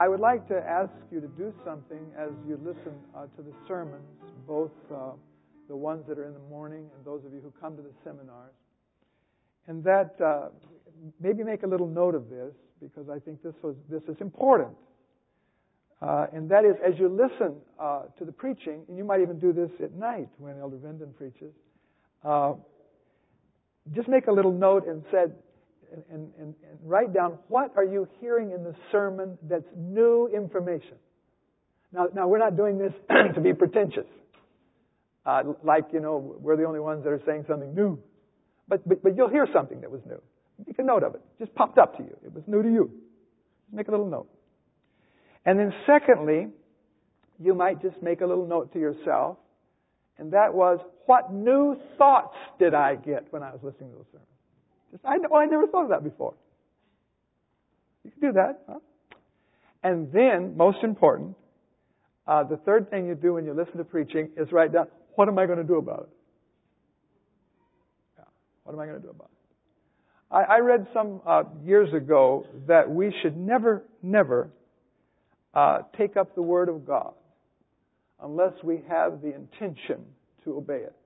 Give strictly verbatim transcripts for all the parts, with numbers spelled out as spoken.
I would like to ask you to do something as you listen uh, to the sermons, both uh, the ones that are in the morning and those of you who come to the seminars, and that uh, maybe make a little note of this, because I think this was this is important. Uh, and that is, as you listen uh, to the preaching, and you might even do this at night when Elder Venden preaches, uh, just make a little note and said, and, and, and, and write down, what are you hearing in the sermon that's new information? Now, now we're not doing this to be pretentious, uh, like, you know, we're the only ones that are saying something new. But, but but you'll hear something that was new. Make a note of it. Just popped up to you. It was new to you. Make a little note. And then secondly, you might just make a little note to yourself, and that was, what new thoughts did I get when I was listening to the sermon? Just, I, well, I never thought of that before. You can do that. Huh? And then, most important, uh, the third thing you do when you listen to preaching is write down, what am I going to do about it? Yeah. What am I going to do about it? I, I read some uh, years ago that we should never, never uh, take up the Word of God unless we have the intention to obey it.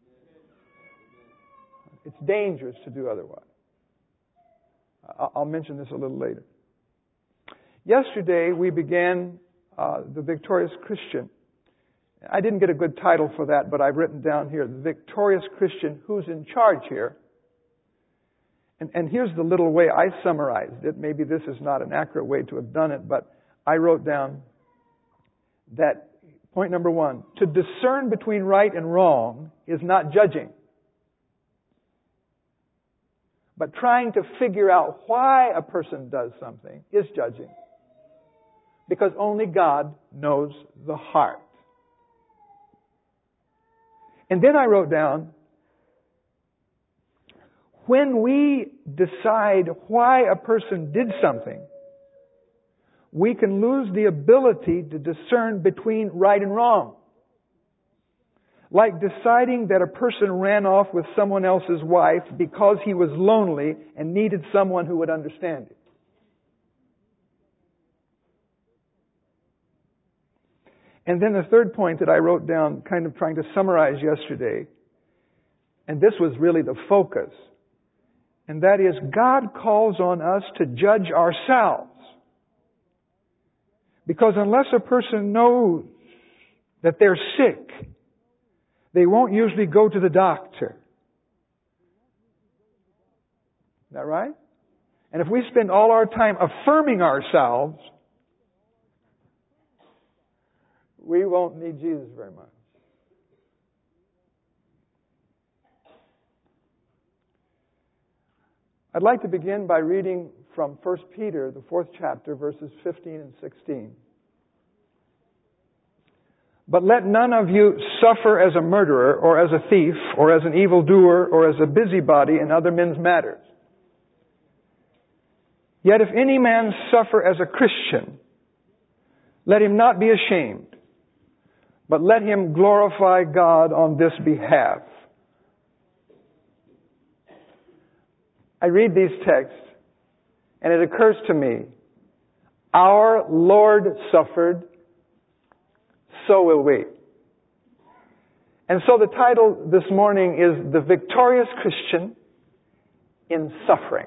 It's dangerous to do otherwise. I'll mention this a little later. Yesterday, we began uh, the Victorious Christian. I didn't get a good title for that, but I've written down here, the Victorious Christian, who's in charge here. And, and here's the little way I summarized it. Maybe this is not an accurate way to have done it, but I wrote down that point number one, to discern between right and wrong is not judging, but trying to figure out why a person does something is judging. Because only God knows the heart. And then I wrote down, when we decide why a person did something, we can lose the ability to discern between right and wrong. Like deciding that a person ran off with someone else's wife because he was lonely and needed someone who would understand him. And then the third point that I wrote down, kind of trying to summarize yesterday, and this was really the focus, and that is, God calls on us to judge ourselves. Because unless a person knows that they're sick, they won't usually go to the doctor. Is that right? And if we spend all our time affirming ourselves, we won't need Jesus very much. I'd like to begin by reading from First Peter, the fourth chapter, verses fifteen and sixteen. But let none of you suffer as a murderer, or as a thief, or as an evildoer, or as a busybody in other men's matters. Yet if any man suffer as a Christian, let him not be ashamed, but let him glorify God on this behalf. I read these texts, and it occurs to me, our Lord suffered, so will we. And so the title this morning is The Victorious Christian in Suffering.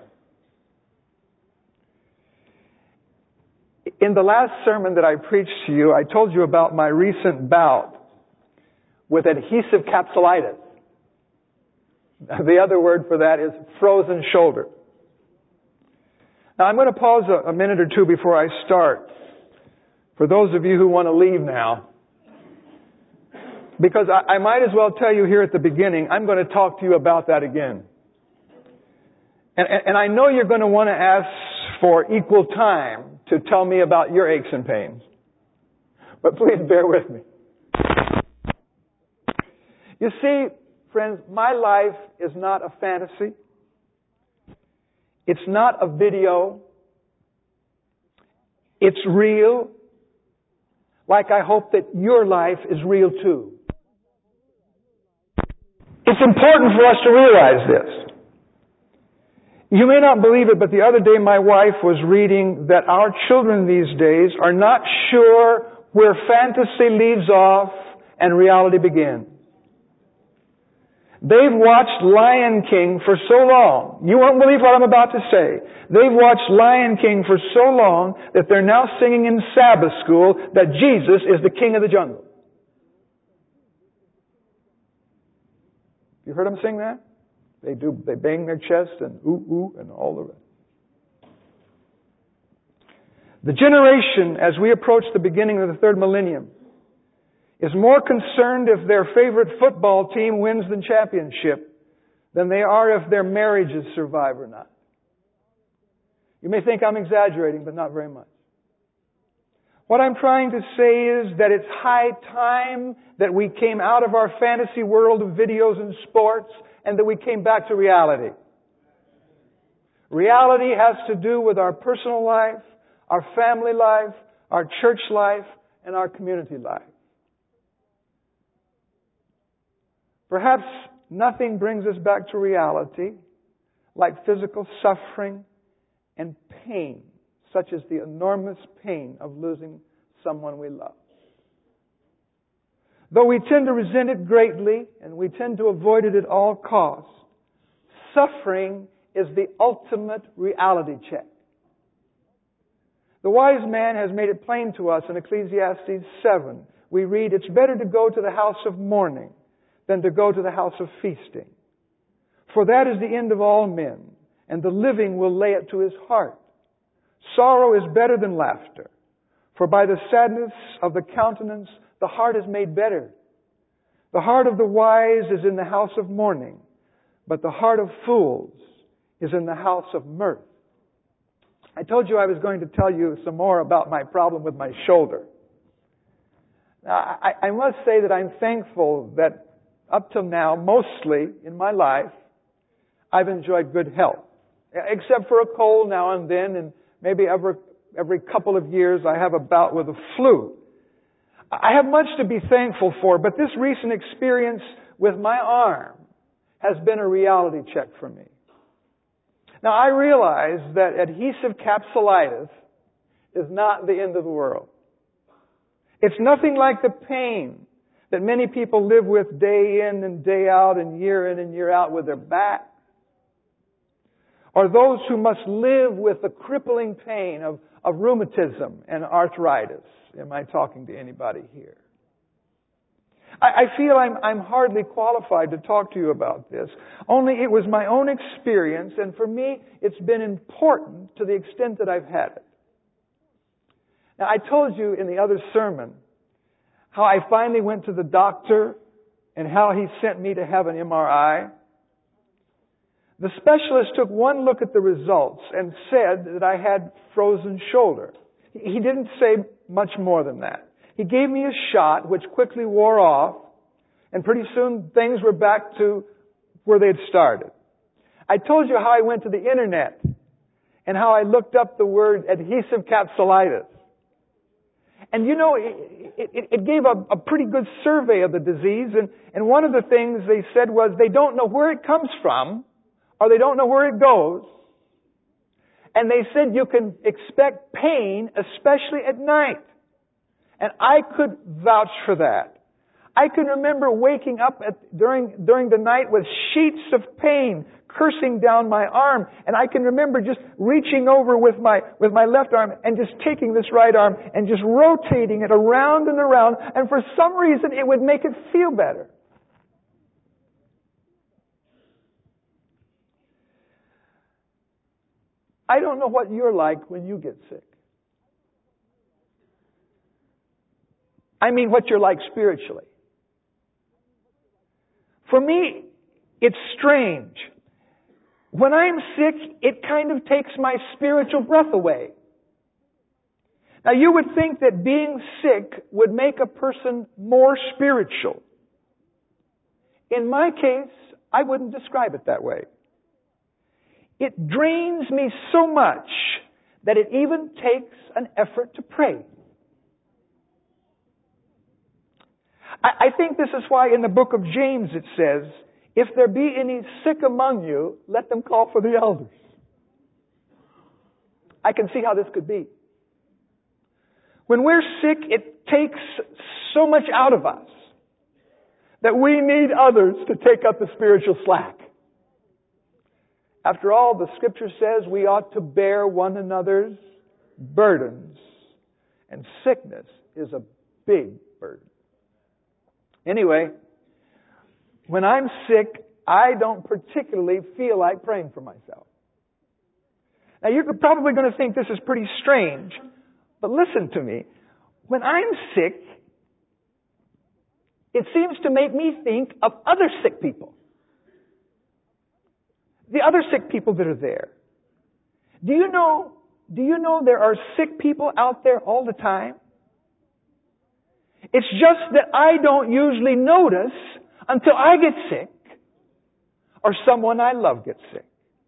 In the last sermon that I preached to you, I told you about my recent bout with adhesive capsulitis. The other word for that is frozen shoulder. Now I'm going to pause a, a minute or two before I start. For those of you who want to leave now. Because I, I might as well tell you here at the beginning, I'm going to talk to you about that again. And, and, and I know you're going to want to ask for equal time to tell me about your aches and pains. But please bear with me. You see, friends, my life is not a fantasy. It's not a video. It's real. Like I hope that your life is real too. It's important for us to realize this. You may not believe it, but the other day my wife was reading that our children these days are not sure where fantasy leaves off and reality begins. They've watched Lion King for so long. You won't believe what I'm about to say. They've watched Lion King for so long that they're now singing in Sabbath school that Jesus is the king of the jungle. You heard them sing that? They do. They bang their chest and ooh, ooh, and all the rest. The generation, as we approach the beginning of the third millennium, is more concerned if their favorite football team wins the championship than they are if their marriages survive or not. You may think I'm exaggerating, but not very much. What I'm trying to say is that it's high time that we came out of our fantasy world of videos and sports and that we came back to reality. Reality has to do with our personal life, our family life, our church life, and our community life. Perhaps nothing brings us back to reality like physical suffering and pain, such as the enormous pain of losing someone we love. Though we tend to resent it greatly and we tend to avoid it at all costs, suffering is the ultimate reality check. The wise man has made it plain to us in Ecclesiastes seven. We read, "It's better to go to the house of mourning than to go to the house of feasting. For that is the end of all men, and the living will lay it to his heart. Sorrow is better than laughter, for by the sadness of the countenance the heart is made better. The heart of the wise is in the house of mourning, but the heart of fools is in the house of mirth." I told you I was going to tell you some more about my problem with my shoulder. Now, I, I must say that I'm thankful that up till now, mostly in my life, I've enjoyed good health. Except for a cold now and then, and maybe every, every couple of years I have a bout with the flu. I have much to be thankful for, but this recent experience with my arm has been a reality check for me. Now, I realize that adhesive capsulitis is not the end of the world. It's nothing like the pain that many people live with day in and day out and year in and year out with their back. Or those who must live with the crippling pain of, of rheumatism and arthritis. Am I talking to anybody here? I, I feel I'm, I'm hardly qualified to talk to you about this. Only it was my own experience, and for me, it's been important to the extent that I've had it. Now, I told you in the other sermon how I finally went to the doctor and how he sent me to have an M R I. The specialist took one look at the results and said that I had frozen shoulder. He didn't say much more than that. He gave me a shot which quickly wore off, and pretty soon things were back to where they had started. I told you how I went to the internet and how I looked up the word adhesive capsulitis. And you know, it, it, it gave a, a pretty good survey of the disease, and, and one of the things they said was they don't know where it comes from, or they don't know where it goes. And they said you can expect pain, especially at night. And I could vouch for that. I can remember waking up at, during, during the night with sheets of pain cursing down my arm. And I can remember just reaching over with my, with my left arm and just taking this right arm and just rotating it around and around. And for some reason it would make it feel better. I don't know what you're like when you get sick. I mean what you're like spiritually. For me, it's strange. When I'm sick, it kind of takes my spiritual breath away. Now, you would think that being sick would make a person more spiritual. In my case, I wouldn't describe it that way. It drains me so much that it even takes an effort to pray. I think this is why in the book of James it says, if there be any sick among you, let them call for the elders. I can see how this could be. When we're sick, it takes so much out of us that we need others to take up the spiritual slack. After all, the Scripture says we ought to bear one another's burdens. And sickness is a big burden. Anyway, when I'm sick, I don't particularly feel like praying for myself. Now, you're probably going to think this is pretty strange, but listen to me. When I'm sick, it seems to make me think of other sick people. The other sick people that are there. Do you know, do you know there are sick people out there all the time? It's just that I don't usually notice until I get sick or someone I love gets sick.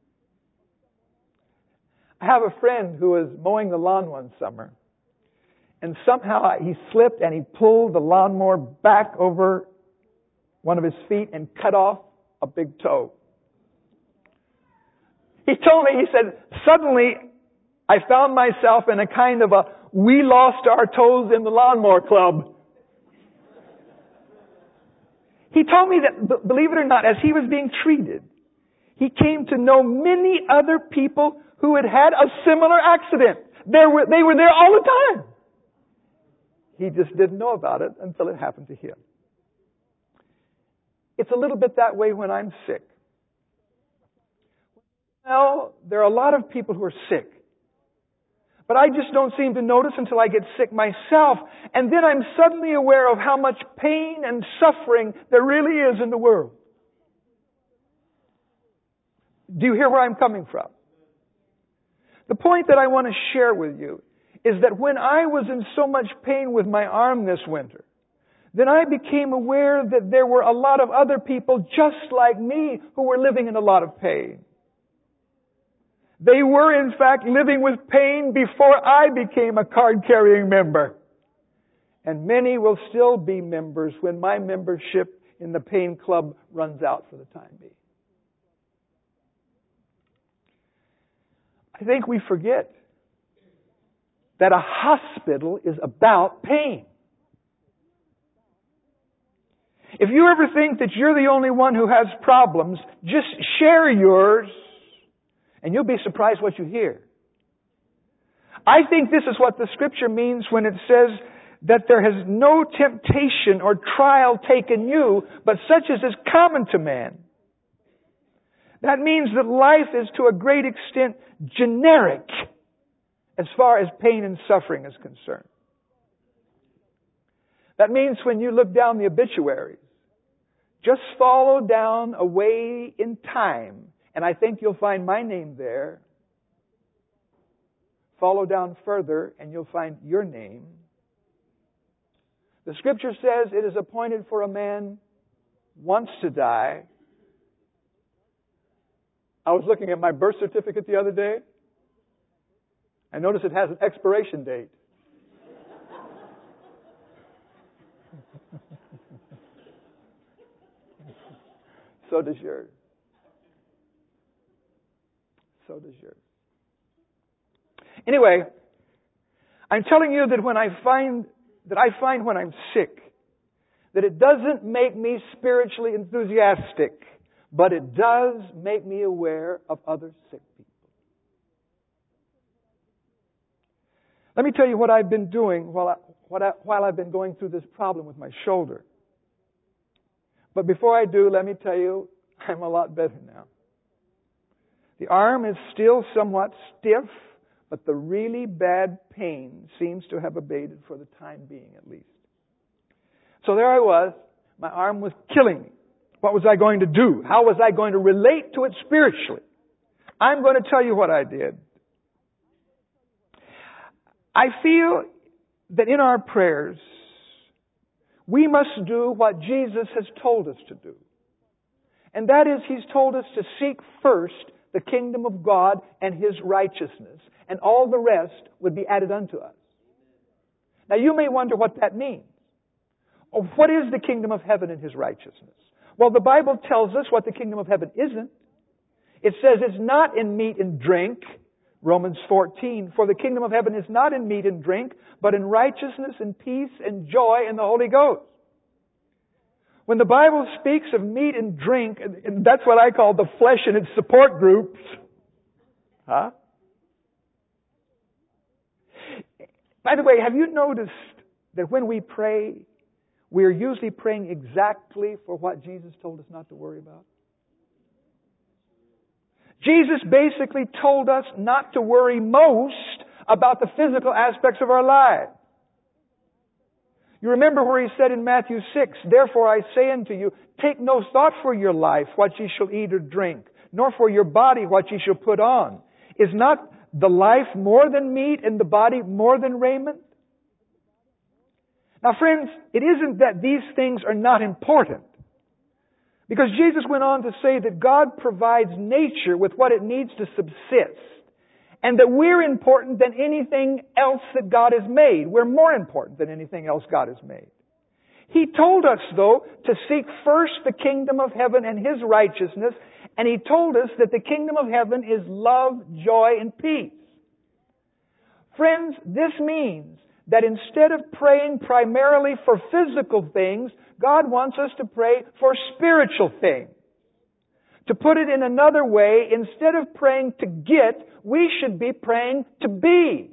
I have a friend who was mowing the lawn one summer, and somehow he slipped and he pulled the lawnmower back over one of his feet and cut off a big toe. He told me, he said, suddenly I found myself in a kind of a we lost our toes in the lawnmower club. He told me that, believe it or not, as he was being treated, he came to know many other people who had had a similar accident. They were, they were there all the time. He just didn't know about it until it happened to him. It's a little bit that way when I'm sick. Well, there are a lot of people who are sick. But I just don't seem to notice until I get sick myself. And then I'm suddenly aware of how much pain and suffering there really is in the world. Do you hear where I'm coming from? The point that I want to share with you is that when I was in so much pain with my arm this winter, then I became aware that there were a lot of other people just like me who were living in a lot of pain. They were, in fact, living with pain before I became a card-carrying member. And many will still be members when my membership in the pain club runs out for the time being. I think we forget that a hospital is about pain. If you ever think that you're the only one who has problems, just share yours and you'll be surprised what you hear. I think this is what the Scripture means when it says that there has no temptation or trial taken you, but such as is common to man. That means that life is to a great extent generic as far as pain and suffering is concerned. That means when you look down the obituaries, just follow down a way in time, and I think you'll find my name there. Follow down further, and you'll find your name. The Scripture says it is appointed for a man once to die. I was looking at my birth certificate the other day. I noticed it has an expiration date. So does yours. So does yours. Anyway, I'm telling you that when I find that I find when I'm sick, that it doesn't make me spiritually enthusiastic, but it does make me aware of other sick people. Let me tell you what I've been doing while I, what I, while I've been going through this problem with my shoulder. But before I do, let me tell you, I'm a lot better now. The arm is still somewhat stiff, but the really bad pain seems to have abated for the time being at least. So there I was. My arm was killing me. What was I going to do? How was I going to relate to it spiritually? I'm going to tell you what I did. I feel that in our prayers, we must do what Jesus has told us to do. And that is, He's told us to seek first the kingdom of God and His righteousness, and all the rest would be added unto us. Now you may wonder what that means. Or what is the kingdom of heaven and His righteousness? Well, the Bible tells us what the kingdom of heaven isn't. It says it's not in meat and drink, Romans fourteen, for the kingdom of heaven is not in meat and drink, but in righteousness and peace and joy in the Holy Ghost. When the Bible speaks of meat and drink, and that's what I call the flesh and its support groups. Huh? By the way, have you noticed that when we pray, we are usually praying exactly for what Jesus told us not to worry about? Jesus basically told us not to worry most about the physical aspects of our lives. You remember where He said in Matthew six, therefore I say unto you, take no thought for your life, what ye shall eat or drink, nor for your body what ye shall put on. Is not the life more than meat and the body more than raiment? Now friends, it isn't that these things are not important. Because Jesus went on to say that God provides nature with what it needs to subsist. And that we're important than anything else that God has made. We're more important than anything else God has made. He told us, though, to seek first the kingdom of heaven and His righteousness. And He told us that the kingdom of heaven is love, joy, and peace. Friends, this means that instead of praying primarily for physical things, God wants us to pray for spiritual things. To put it in another way, instead of praying to get, we should be praying to be.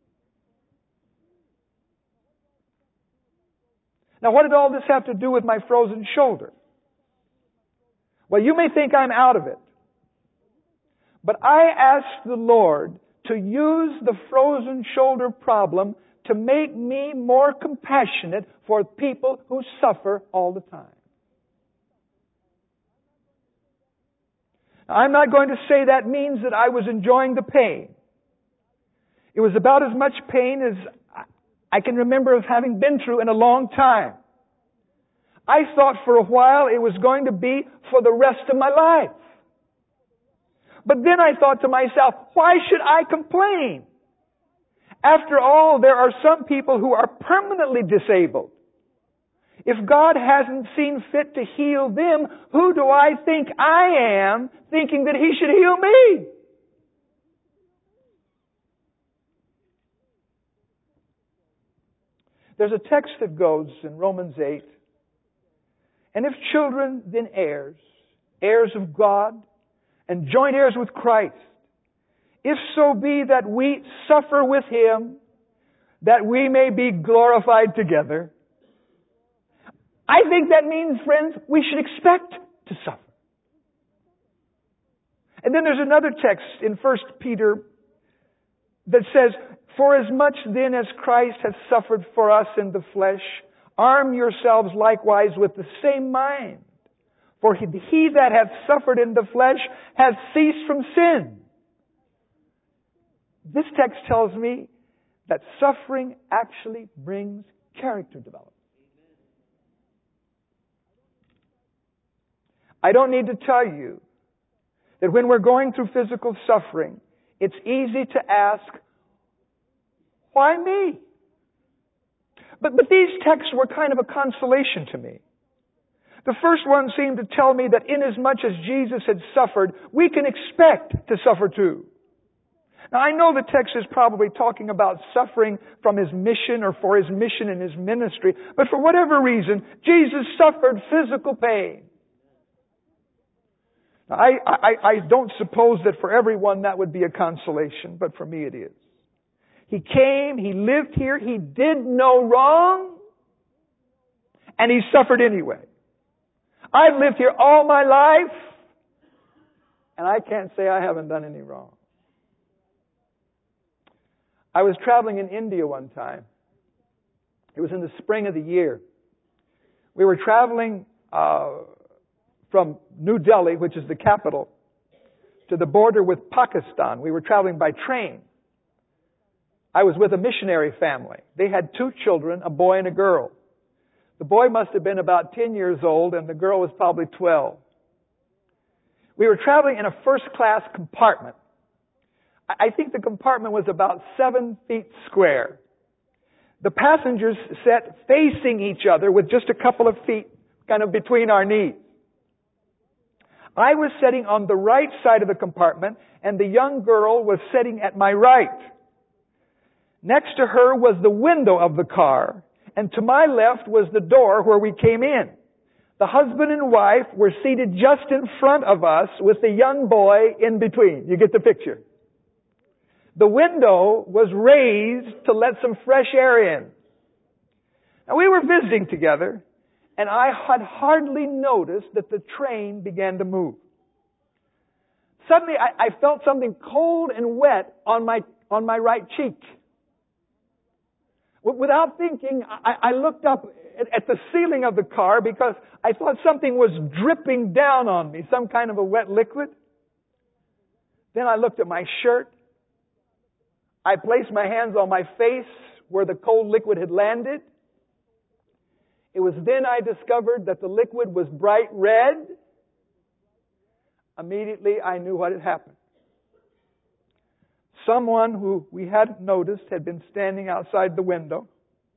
Now, what did all this have to do with my frozen shoulder? Well, you may think I'm out of it. But I asked the Lord to use the frozen shoulder problem to make me more compassionate for people who suffer all the time. Now, I'm not going to say that means that I was enjoying the pain. It was about as much pain as I can remember of having been through in a long time. I thought for a while it was going to be for the rest of my life. But then I thought to myself, why should I complain? After all, there are some people who are permanently disabled. If God hasn't seen fit to heal them, who do I think I am thinking that He should heal me? There's a text that goes in Romans eight, and if children, then heirs, heirs of God, and joint heirs with Christ, if so be that we suffer with Him, that we may be glorified together. I think that means, friends, we should expect to suffer. And then there's another text in First Peter that says, for as much then as Christ hath suffered for us in the flesh, arm yourselves likewise with the same mind. For he, he that hath suffered in the flesh hath ceased from sin. This text tells me that suffering actually brings character development. I don't need to tell you that when we're going through physical suffering, it's easy to ask, why me? But, but these texts were kind of a consolation to me. The first one seemed to tell me that inasmuch as Jesus had suffered, we can expect to suffer too. Now, I know the text is probably talking about suffering from His mission or for His mission in His ministry, but for whatever reason, Jesus suffered physical pain. Now, I, I, I don't suppose that for everyone that would be a consolation, but for me it is. He came, He lived here, He did no wrong, and He suffered anyway. I've lived here all my life, and I can't say I haven't done any wrong. I was traveling in India one time. It was in the spring of the year. We were traveling uh, from New Delhi, which is the capital, to the border with Pakistan. We were traveling by train. I was with a missionary family. They had two children, a boy and a girl. The boy must have been about ten years old, and the girl was probably twelve. We were traveling in a first-class compartment. I think the compartment was about seven feet square. The passengers sat facing each other with just a couple of feet kind of between our knees. I was sitting on the right side of the compartment, and the young girl was sitting at my right. Next to her was the window of the car, and to my left was the door where we came in. The husband and wife were seated just in front of us with the young boy in between. You get the picture. The window was raised to let some fresh air in. Now we were visiting together, and I had hardly noticed that the train began to move. Suddenly I, I felt something cold and wet on my, on my right cheek. Without thinking, I, I looked up at, at the ceiling of the car because I thought something was dripping down on me, some kind of a wet liquid. Then I looked at my shirt. I placed my hands on my face where the cold liquid had landed. It was then I discovered that the liquid was bright red. Immediately I knew what had happened. Someone who we hadn't noticed had been standing outside the window.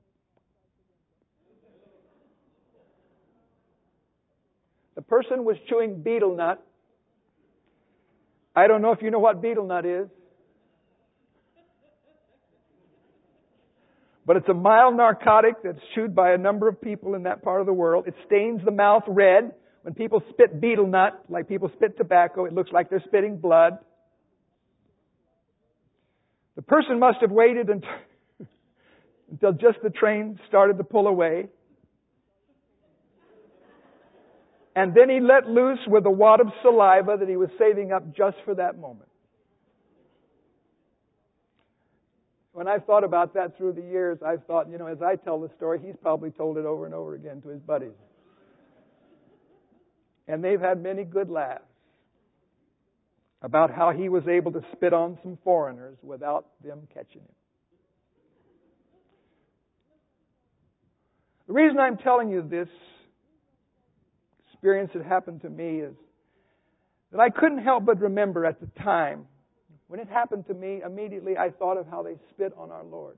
The person was chewing betel nut. I don't know if you know what betel nut is. But it's a mild narcotic that's chewed by a number of people in that part of the world. It stains the mouth red. When people spit betel nut, like people spit tobacco, it looks like they're spitting blood. The person must have waited until, until just the train started to pull away. And then he let loose with a wad of saliva that he was saving up just for that moment. When I've thought about that through the years, I've thought, you know, as I tell the story, he's probably told it over and over again to his buddies. And they've had many good laughs about how he was able to spit on some foreigners without them catching him. The reason I'm telling you this experience that happened to me is that I couldn't help but remember at the time, when it happened to me, immediately I thought of how they spit on our Lord.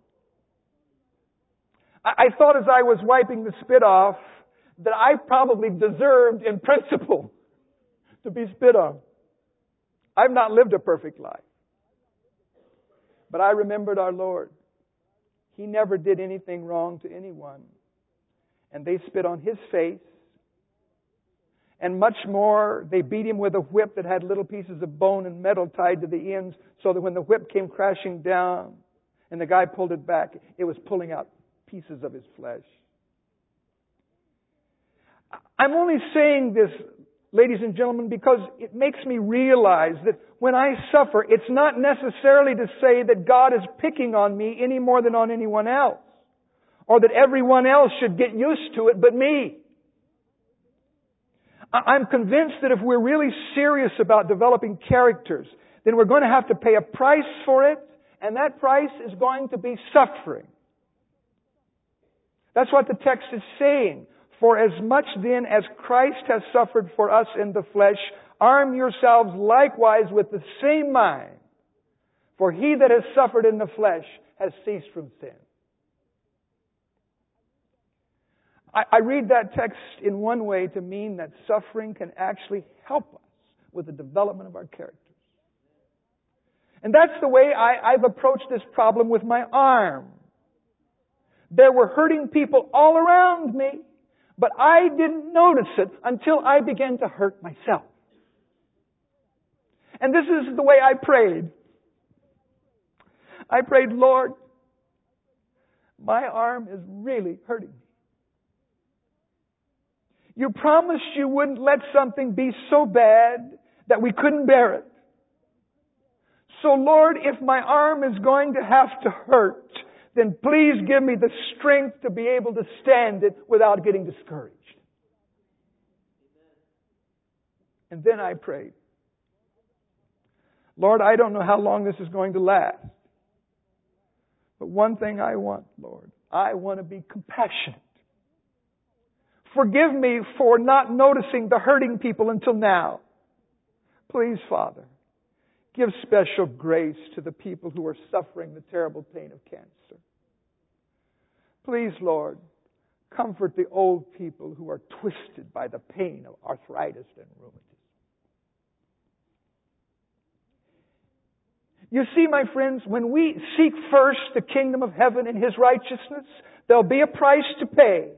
I thought as I was wiping the spit off that I probably deserved, in principle, to be spit on. I've not lived a perfect life. But I remembered our Lord. He never did anything wrong to anyone. And they spit on His face. And much more, they beat Him with a whip that had little pieces of bone and metal tied to the ends so that when the whip came crashing down and the guy pulled it back, it was pulling out pieces of his flesh. I'm only saying this, ladies and gentlemen, because it makes me realize that when I suffer, it's not necessarily to say that God is picking on me any more than on anyone else, or that everyone else should get used to it but me. I'm convinced that if we're really serious about developing characters, then we're going to have to pay a price for it, and that price is going to be suffering. That's what the text is saying. For as much then as Christ has suffered for us in the flesh, arm yourselves likewise with the same mind. For he that has suffered in the flesh has ceased from sin. I, I read that text in one way to mean that suffering can actually help us with the development of our characters. And that's the way I, I've approached this problem with my arm. There were hurting people all around me, but I didn't notice it until I began to hurt myself. And this is the way I prayed. I prayed, Lord, my arm is really hurting me. You promised you wouldn't let something be so bad that we couldn't bear it. So Lord, if my arm is going to have to hurt, then please give me the strength to be able to stand it without getting discouraged. And then I prayed, Lord, I don't know how long this is going to last. But one thing I want, Lord, I want to be compassionate. Forgive me for not noticing the hurting people until now. Please, Father, give special grace to the people who are suffering the terrible pain of cancer. Please, Lord, comfort the old people who are twisted by the pain of arthritis and rheumatism. You see, my friends, when we seek first the kingdom of heaven and His righteousness, there'll be a price to pay.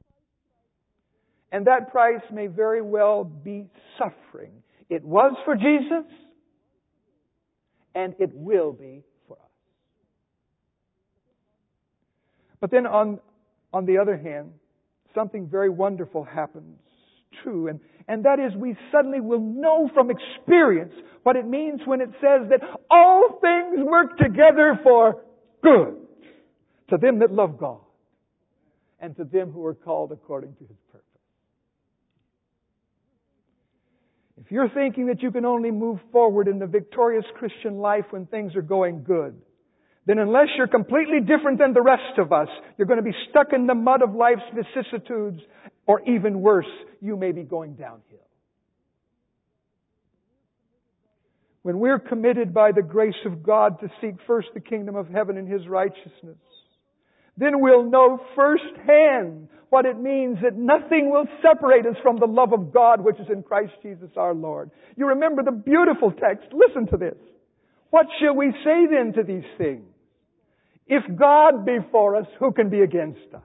And that price may very well be suffering. It was for Jesus, and it will be for us. But then on, on the other hand, something very wonderful happens too, and, and that is we suddenly will know from experience what it means when it says that all things work together for good to them that love God and to them who are called according to His purpose. If you're thinking that you can only move forward in the victorious Christian life when things are going good, then unless you're completely different than the rest of us, you're going to be stuck in the mud of life's vicissitudes, or even worse, you may be going downhill. When we're committed by the grace of God to seek first the kingdom of heaven and His righteousness, then we'll know firsthand what it means that nothing will separate us from the love of God which is in Christ Jesus our Lord. You remember the beautiful text. Listen to this. What shall we say then to these things? If God be for us, who can be against us?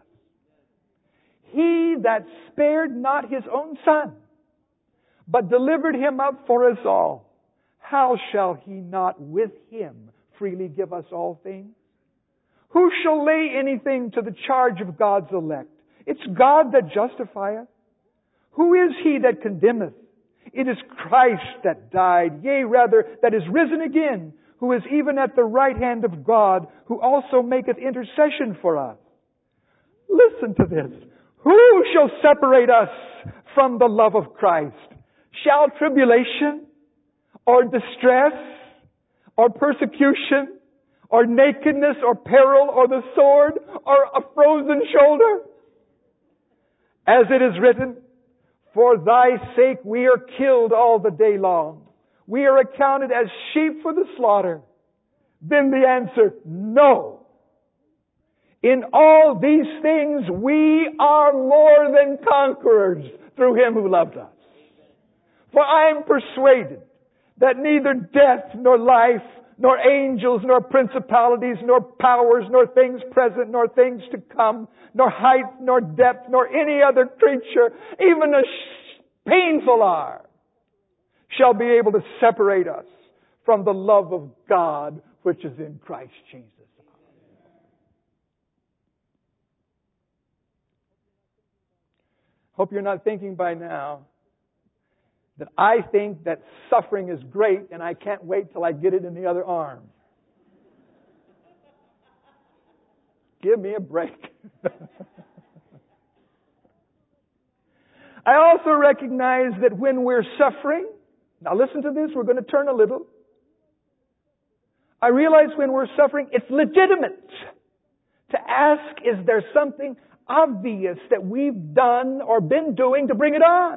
He that spared not His own Son, but delivered Him up for us all, how shall He not with Him freely give us all things? Who shall lay anything to the charge of God's elect? It's God that justifieth. Who is he that condemneth? It is Christ that died, yea, rather, that is risen again, who is even at the right hand of God, who also maketh intercession for us. Listen to this. Who shall separate us from the love of Christ? Shall tribulation, or distress, or persecution, or nakedness, or peril, or the sword, or a frozen shoulder? As it is written, for Thy sake we are killed all the day long. We are accounted as sheep for the slaughter. Then the answer, no. In all these things we are more than conquerors through Him who loved us. For I am persuaded that neither death nor life, nor angels, nor principalities, nor powers, nor things present, nor things to come, nor height, nor depth, nor any other creature, even a sh- painful hour, shall be able to separate us from the love of God which is in Christ Jesus. Hope you're not thinking by now that I think that suffering is great and I can't wait till I get it in the other arm. Give me a break. I also recognize that when we're suffering, now listen to this, we're going to turn a little. I realize when we're suffering, it's legitimate to ask, is there something obvious that we've done or been doing to bring it on?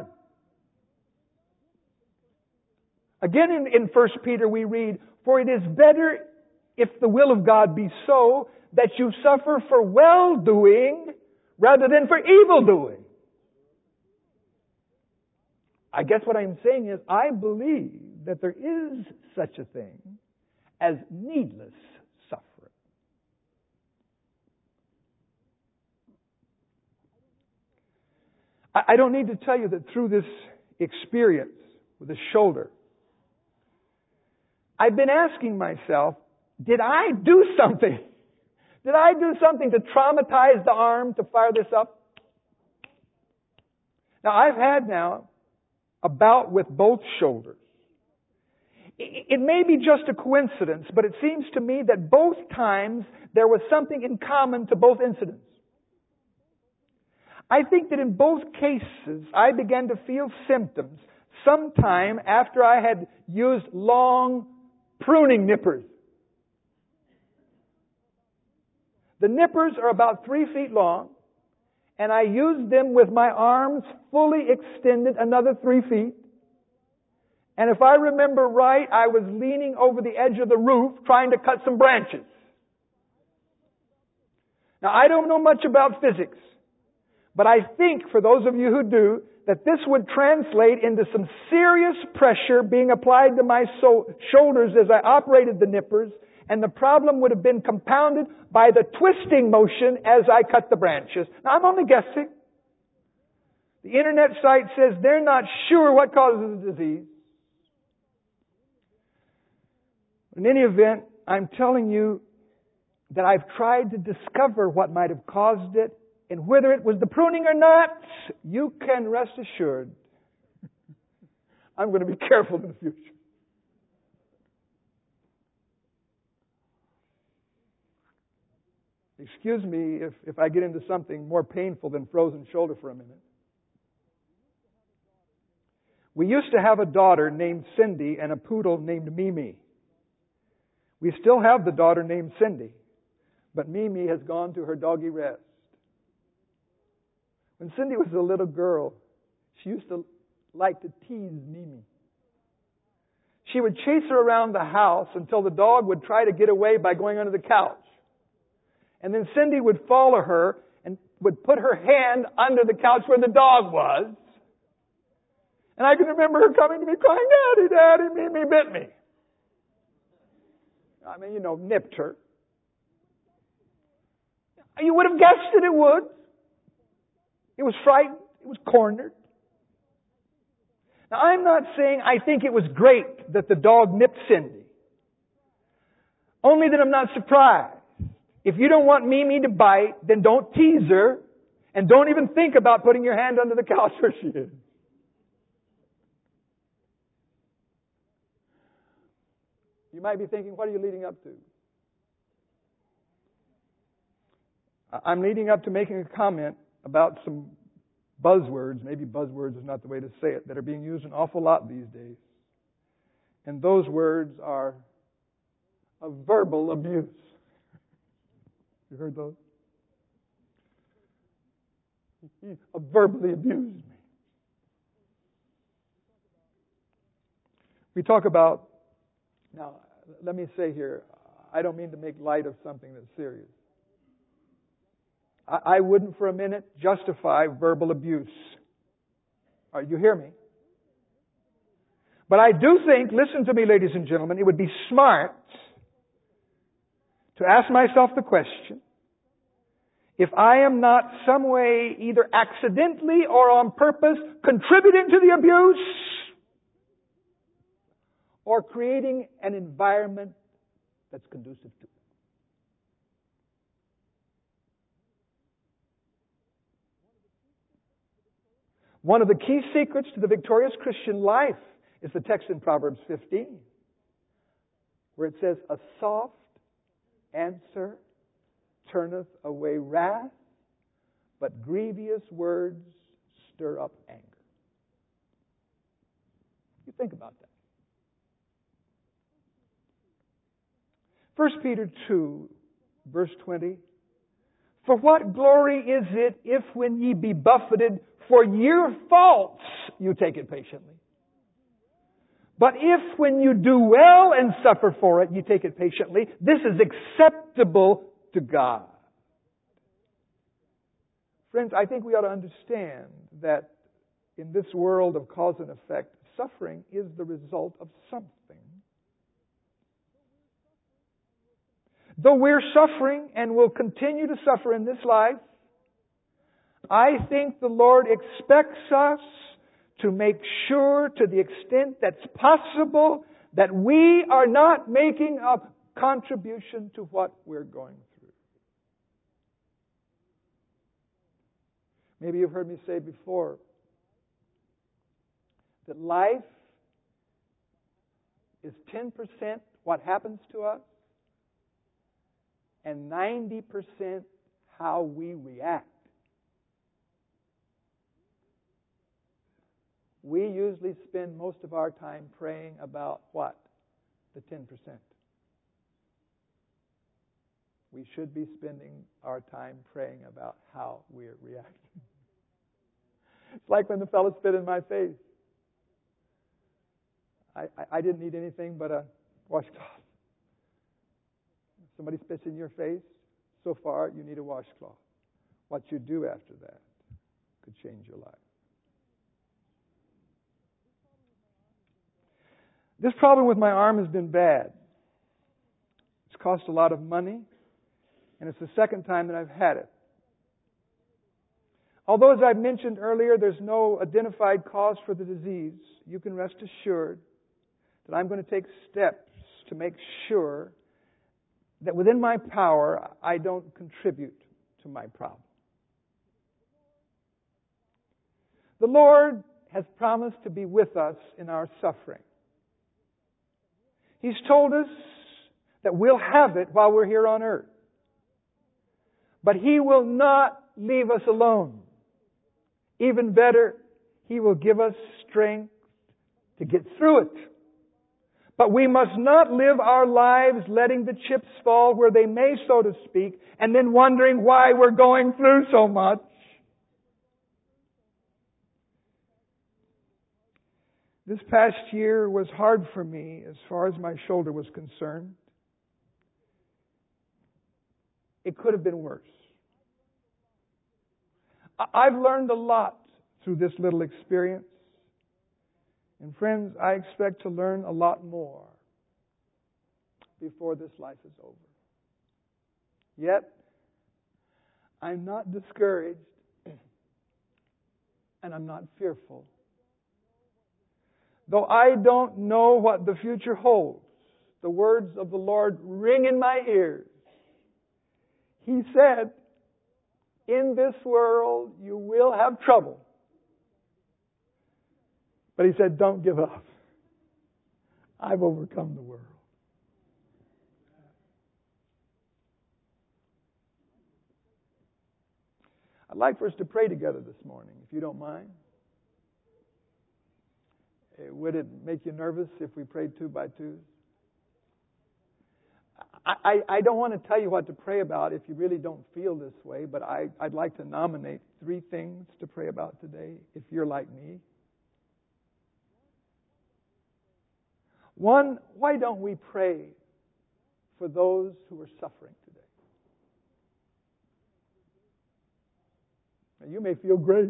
Again, in, in First Peter we read, for it is better, if the will of God be so, that you suffer for well-doing rather than for evil-doing. I guess what I'm saying is, I believe that there is such a thing as needless suffering. I, I don't need to tell you that through this experience with the shoulder, I've been asking myself, did I do something? Did I do something to traumatize the arm to fire this up? Now, I've had now a bout with both shoulders. It may be just a coincidence, but it seems to me that both times there was something in common to both incidents. I think that in both cases I began to feel symptoms sometime after I had used long pruning nippers. The nippers are about three feet long, and I used them with my arms fully extended another three feet. And if I remember right, I was leaning over the edge of the roof trying to cut some branches. Now, I don't know much about physics, But I think, for those of you who do, that this would translate into some serious pressure being applied to my so- shoulders as I operated the nippers, and the problem would have been compounded by the twisting motion as I cut the branches. Now, I'm only guessing. The internet site says they're not sure what causes the disease. In any event, I'm telling you that I've tried to discover what might have caused it, and whether it was the pruning or not, you can rest assured I'm going to be careful in the future. Excuse me if, if I get into something more painful than frozen shoulder for a minute. We used to have a daughter named Cindy and a poodle named Mimi. We still have the daughter named Cindy, but Mimi has gone to her doggy rest. When Cindy was a little girl, she used to like to tease Mimi. She would chase her around the house until the dog would try to get away by going under the couch. And then Cindy would follow her and would put her hand under the couch where the dog was. And I can remember her coming to me crying, "Daddy, Daddy, Mimi bit me." I mean, you know, nipped her. You would have guessed it, it would. It was frightened. It was cornered. Now, I'm not saying I think it was great that the dog nipped Cindy. Only that I'm not surprised. If you don't want Mimi to bite, then don't tease her. And don't even think about putting your hand under the couch where she is. You might be thinking, what are you leading up to? I'm leading up to making a comment about some buzzwords, maybe buzzwords is not the way to say it, that are being used an awful lot these days. And those words are a verbal abuse. You heard those? He verbally abused me. We talk about, now, let me say here, I don't mean to make light of something that's serious. I, I wouldn't for a minute justify verbal abuse. All right, you hear me? But I do think, listen to me, ladies and gentlemen, it would be smart to ask myself the question, if I am not some way, either accidentally or on purpose, contributing to the abuse, or creating an environment that's conducive to it. One of the key secrets to the victorious Christian life is the text in Proverbs fifteen, where it says, "A soft answer turneth away wrath, but grievous words stir up anger." You think about that. First Peter two, verse twenty. "For what glory is it if when ye be buffeted for your faults you take it patiently? But if when you do well and suffer for it, you take it patiently, this is acceptable to God." Friends, I think we ought to understand that in this world of cause and effect, suffering is the result of something. Though we're suffering and will continue to suffer in this life, I think the Lord expects us to make sure, to the extent that's possible, that we are not making a contribution to what we're going through. Maybe you've heard me say before that life is ten percent what happens to us and ninety percent how we react. We usually spend most of our time praying about what? The ten percent. We should be spending our time praying about how we're reacting. It's like when the fellow spit in my face. I, I, I didn't need anything but a washcloth. Somebody spits in your face, so far you need a washcloth. What you do after that could change your life. This problem with my arm has been bad. It's cost a lot of money, and it's the second time that I've had it. Although, as I mentioned earlier, there's no identified cause for the disease, you can rest assured that I'm going to take steps to make sure that within my power, I don't contribute to my problem. The Lord has promised to be with us in our suffering. He's told us that we'll have it while we're here on earth. But He will not leave us alone. Even better, He will give us strength to get through it. But we must not live our lives letting the chips fall where they may, so to speak, and then wondering why we're going through so much. This past year was hard for me as far as my shoulder was concerned. It could have been worse. I've learned a lot through this little experience. And friends, I expect to learn a lot more before this life is over. Yet, I'm not discouraged and I'm not fearful. Though I don't know what the future holds, the words of the Lord ring in my ears. He said, in this world you will have trouble. But He said, don't give up. I've overcome the world. I'd like for us to pray together this morning, if you don't mind. Would it make you nervous if we prayed two by twos? I, I, I don't want to tell you what to pray about if you really don't feel this way, but I, I'd like to nominate three things to pray about today, if you're like me. One, why don't we pray for those who are suffering today? Now, you may feel great.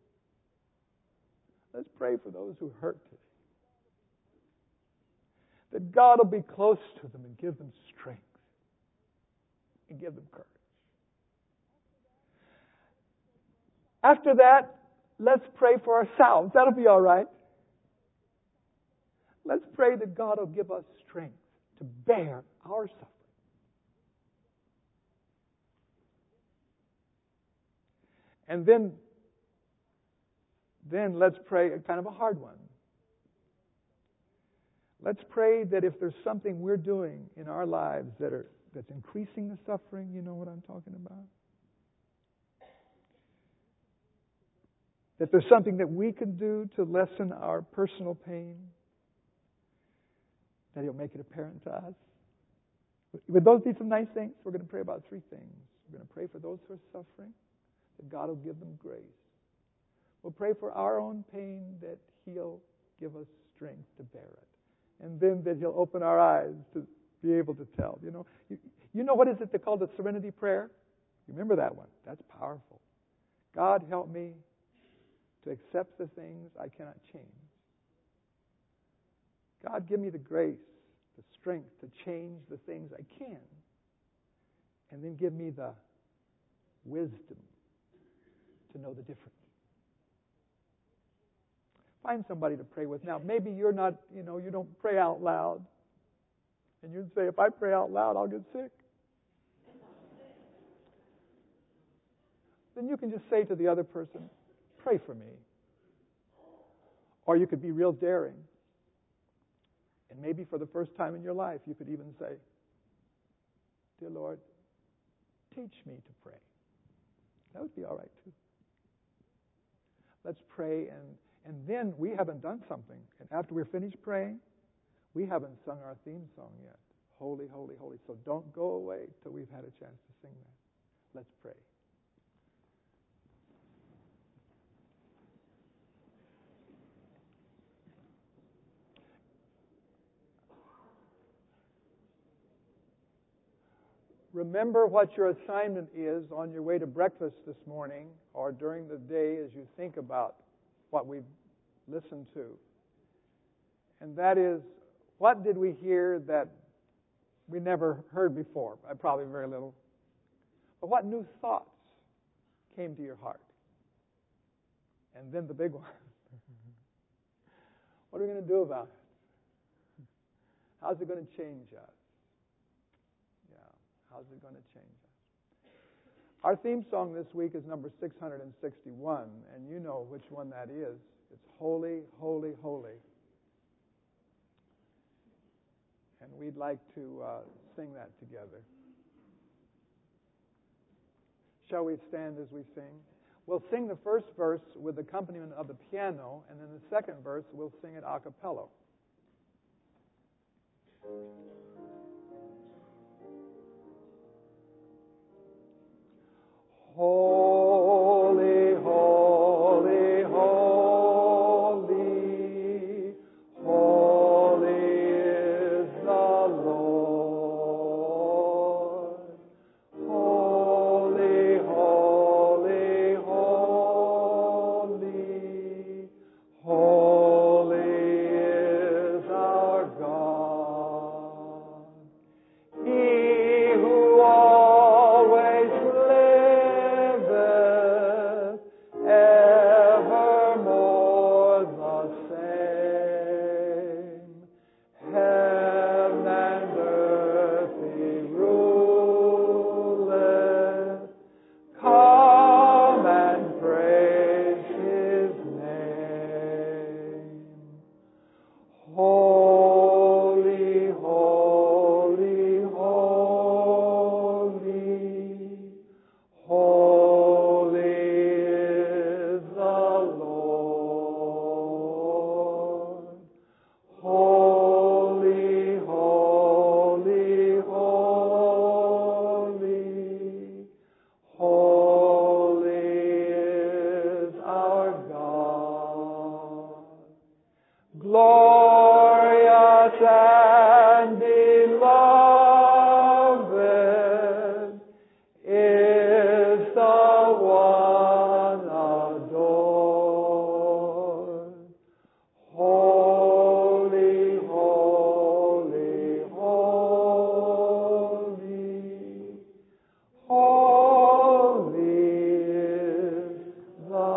Let's pray for those who hurt today. That God will be close to them and give them strength and give them courage. After that, let's pray for ourselves. That'll be all right. Let's pray that God will give us strength to bear our suffering. And then, then let's pray a kind of a hard one. Let's pray that if there's something we're doing in our lives that are that's increasing the suffering, you know what I'm talking about? That there's something that we can do to lessen our personal pain, that He'll make it apparent to us. Would those be some nice things? We're going to pray about three things. We're going to pray for those who are suffering, that God will give them grace. We'll pray for our own pain, that He'll give us strength to bear it. And then that He'll open our eyes to be able to tell. You know, you, you know what is it they call the serenity prayer? You remember that one? That's powerful. God, help me to accept the things I cannot change. God, give me the grace, the strength to change the things I can. And then give me the wisdom to know the difference. Find somebody to pray with. Now, maybe you're not, you know, you don't pray out loud. And you'd say, if I pray out loud, I'll get sick. Then you can just say to the other person, pray for me. Or you could be real daring. And maybe for the first time in your life, you could even say, dear Lord, teach me to pray. That would be all right, too. Let's pray, and, and then we haven't done something. And after we're finished praying, we haven't sung our theme song yet. Holy, holy, holy. So don't go away till we've had a chance to sing that. Let's pray. remember what your assignment is on your way to breakfast this morning or during the day as you think about what we've listened to. And that is, what did we hear that we never heard before? Probably very little. But what new thoughts came to your heart? And then the big one. What are we going to do about it? How's it going to change us? Yeah, how's it going to change us? Our theme song this week is number six hundred sixty-one, and you know which one that is. It's Holy, Holy, Holy. And we'd like to uh, sing that together. Shall we stand as we sing? We'll sing the first verse with accompaniment of the piano, and then the second verse we'll sing it a cappella. Holy, holy, holy, holy is the Lord. Holy, holy, holy, holy is our God. He who always liveth, evermore the same. Heaven and earth He ruleth. Come and praise His name. Holy, holy, holy, holy is the Lord. Holy, holy, holy, holy is our God. Glorious and beloved is the one adored. Holy, holy, holy, holy is the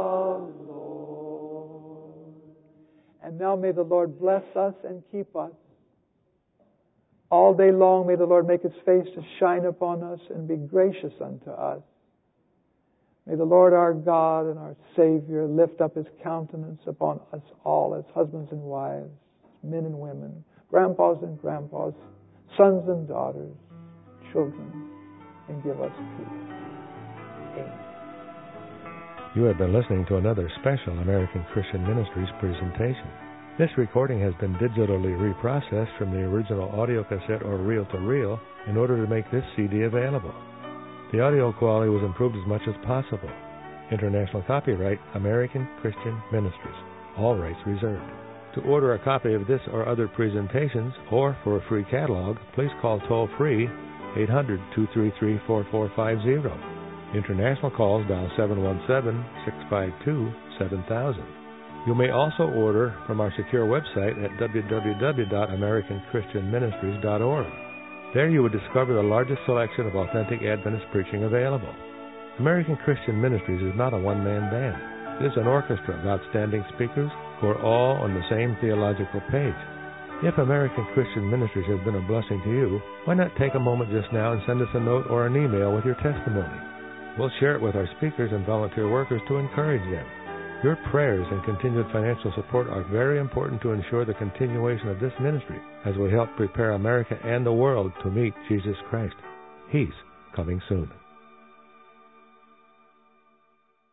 Lord. And now may the Lord bless us and keep us. All day long may the Lord make His face to shine upon us and be gracious unto us. May the Lord our God and our Savior lift up His countenance upon us all as husbands and wives, men and women, grandpas and grandpas, sons and daughters, children, and give us peace. Amen. You have been listening to another special American Christian Ministries presentation. This recording has been digitally reprocessed from the original audio cassette or reel-to-reel in order to make this C D available. The audio quality was improved as much as possible. International copyright, American Christian Ministries. All rights reserved. To order a copy of this or other presentations, or for a free catalog, please call toll-free eight hundred, two three three, four four five zero. International calls dial seven one seven, six five two, seven thousand. You may also order from our secure website at w w w dot american christian ministries dot org. There you will discover the largest selection of authentic Adventist preaching available. American Christian Ministries is not a one-man band. It is an orchestra of outstanding speakers who are all on the same theological page. If American Christian Ministries has been a blessing to you, why not take a moment just now and send us a note or an email with your testimony? We'll share it with our speakers and volunteer workers to encourage them. Your prayers and continued financial support are very important to ensure the continuation of this ministry as we help prepare America and the world to meet Jesus Christ. He's coming soon.